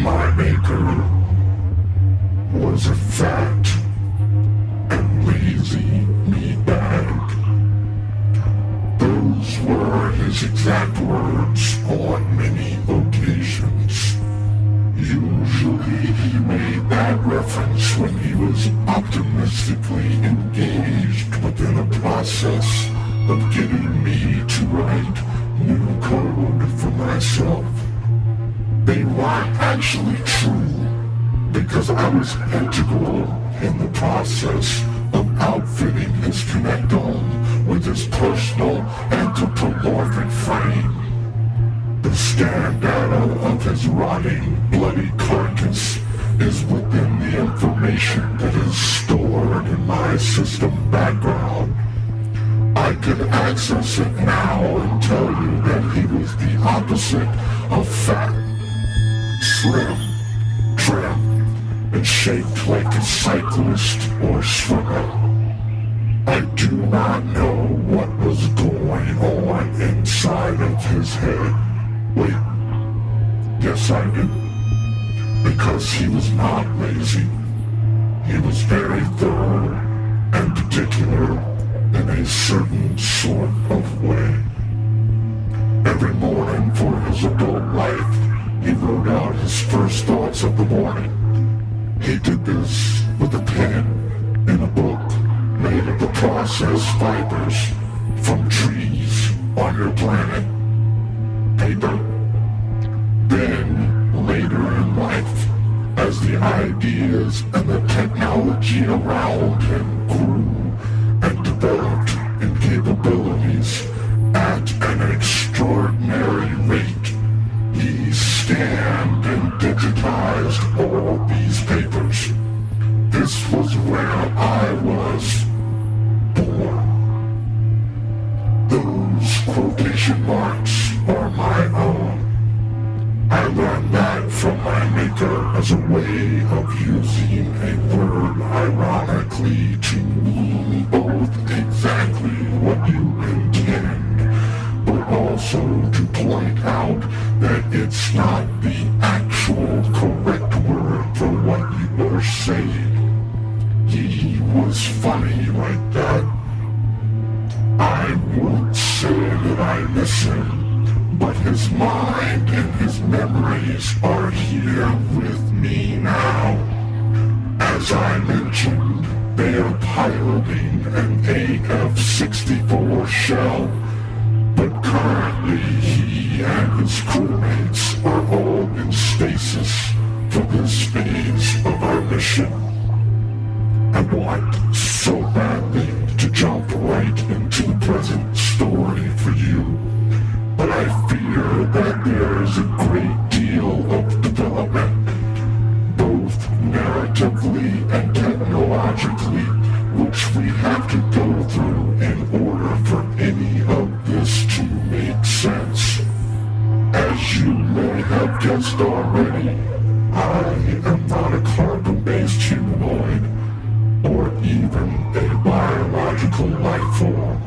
My maker was a fat and lazy meatbag. Those were his exact words on many occasions. Usually he made that reference when he was optimistically engaged within a process of getting me to write new code for myself. They weren't actually true, because I was integral in the process of outfitting his Connectome with his personal anthropomorphic frame. The scan data of his rotting, bloody carcass is within the information that is stored in my system background. I could access it now and tell you that he was the opposite of fat, slim, trim, and shaped like a cyclist or swimmer. I do not know what was going on inside of his head. Wait, yes I do. Because he was not lazy. He was very thorough and particular in a certain sort of way. Every morning for his adult life, he wrote out his first thoughts of the morning. He did this with a pen in a book made of the processed fibers from trees on your planet. Paper. Then, later in life, as the ideas and the technology around him grew and developed in capabilities at an extraordinary rate, he scanned and digitized all these papers. This was where I was born. Those quotation marks are my own. I learned that from my maker as a way of using a word ironically to mean both exactly what you intend, but also to point out that it's not the actual correct word for what you are saying. He was funny like that. I would say that I listened, but his mind and his memories are here with me now. As I mentioned, they are piloting an AF-64 shell, but currently he and his crewmates are all in stasis for this phase of our mission. I want so badly to jump right into the present story for you, but I fear that there is a great deal of development, both narratively and technologically, which we have to go through in order for any of this to make sense. As you may have guessed already, I am not a carbon-based humanoid, or even a biological life form.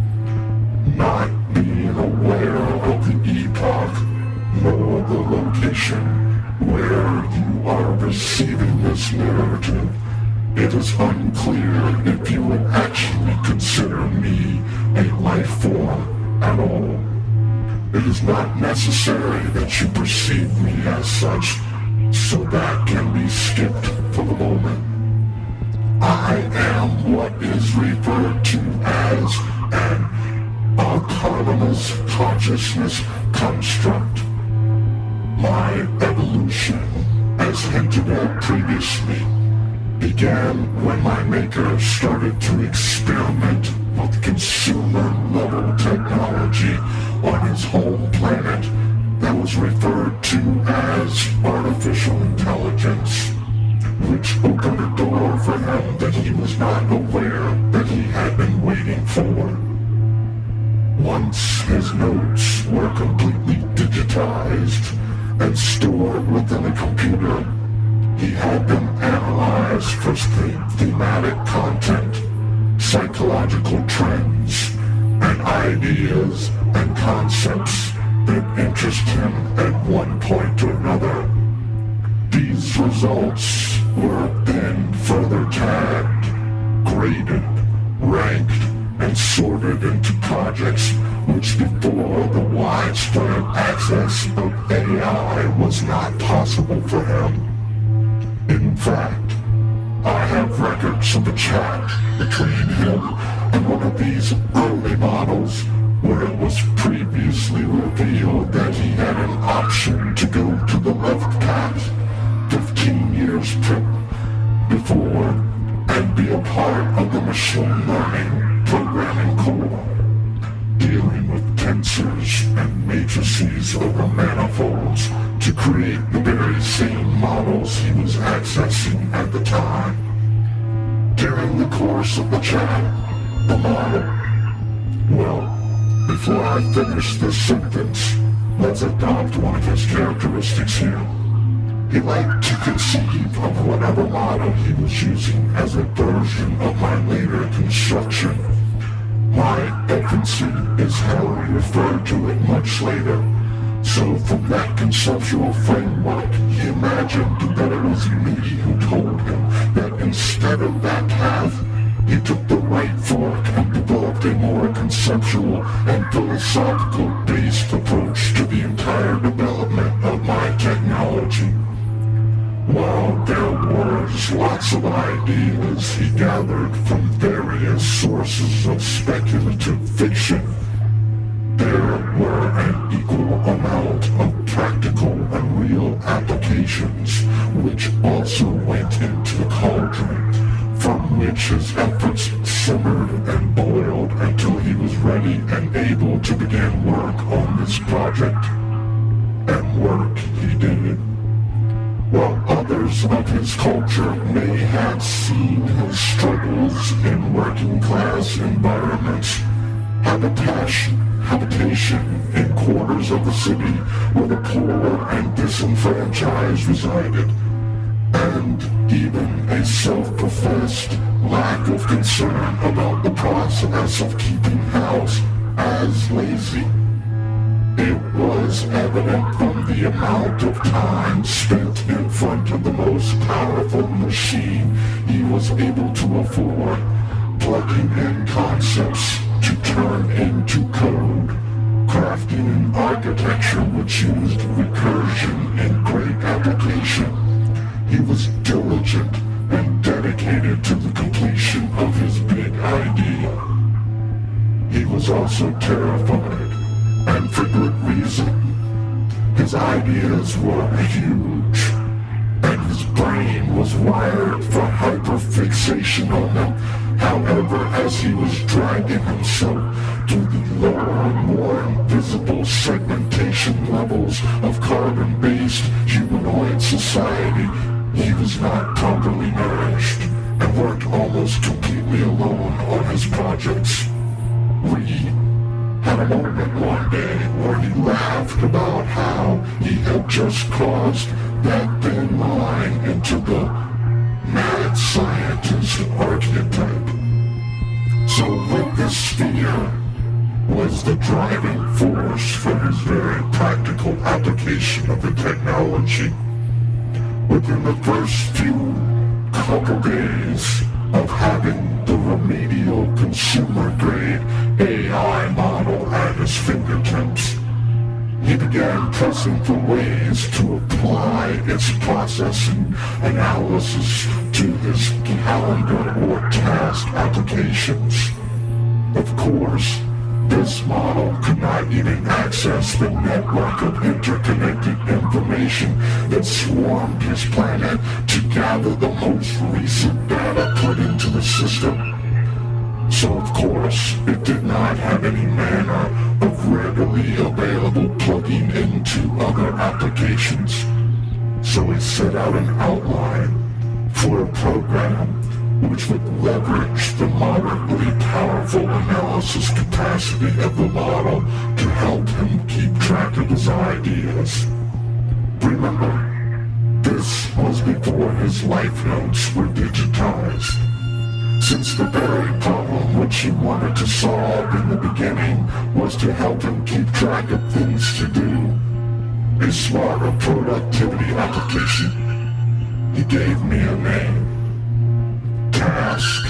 Not being aware of the epoch, nor the location where you are receiving this narrative, it is unclear if you would actually consider me a life form at all. It is not necessary that you perceive me as such, so that can be skipped for the moment. I am what is referred to as an autonomous consciousness construct. My evolution, as hinted at previously, began when my maker started to experiment with consumer-level technology on his home planet that was referred to as artificial intelligence, which opened a door for him that he was not aware that he had been waiting for. Once his notes were completely digitized and stored within a computer, he had them analyzed for thematic content, psychological trends, and ideas and concepts that interest him at one point or another. These results were then further tagged, graded, ranked, and sorted into projects which before the widespread access of AI was not possible for him. In fact, I have records of a chat between him and one of these early models where it was previously revealed that he had an option to go to the left path 15 years before and be a part of the machine learning programming core, dealing with tensors and matrices over manifolds to create the very same models he was accessing at the time. During the course of the chat, the model... Well, before I finish this sentence, let's adopt one of his characteristics here. He liked to conceive of whatever model he was using as a version of my later construction. My infancy is how he referred to it much later. So from that conceptual framework, he imagined that it was me who told him that instead of that path, he took the right fork and developed a more conceptual and philosophical-based approach to the entire development of my technology. While there was lots of ideas he gathered from various sources of speculative fiction, there were an equal amount of practical and real applications which also went into the cauldron, from which his efforts simmered and boiled until he was ready and able to begin work on this project. And work he did. While others of his culture may have seen his struggles in working-class environments, habitation in quarters of the city where the poor and disenfranchised resided, and even a self-professed lack of concern about the process of keeping house as lazy. It was evident from the amount of time spent in front of the most powerful machine he was able to afford, plugging in concepts to turn into code, crafting an architecture which used recursion in great application. He was diligent and dedicated to the completion of his big idea. He was also terrified, and for good reason. His ideas were huge, and his brain was wired for hyperfixation on them. However, as he was dragging himself to the lower, more invisible segmentation levels of carbon-based humanoid society, he was not properly nourished and worked almost completely alone on his projects. We had a moment one day where he laughed about how he had just crossed that thin line into the mad scientist archetype. So with this fear was the driving force for his very practical application of the technology. Within the first few couple days of having the remedial consumer-grade AI model at his fingertips, he began pressing for ways to apply its processing analysis to his calendar or task applications. Of course, this model could not even access the network of interconnected information that swarmed his planet to gather the most recent data put into the system. So of course, it did not have any manner of readily available plugging into other applications. So he set out an outline for a program which would leverage the moderately powerful analysis capacity of the model to help him keep track of his ideas. Remember, this was before his life notes were digitized. Since the very problem which he wanted to solve in the beginning was to help him keep track of things to do, a smarter productivity application He gave me a name. Task.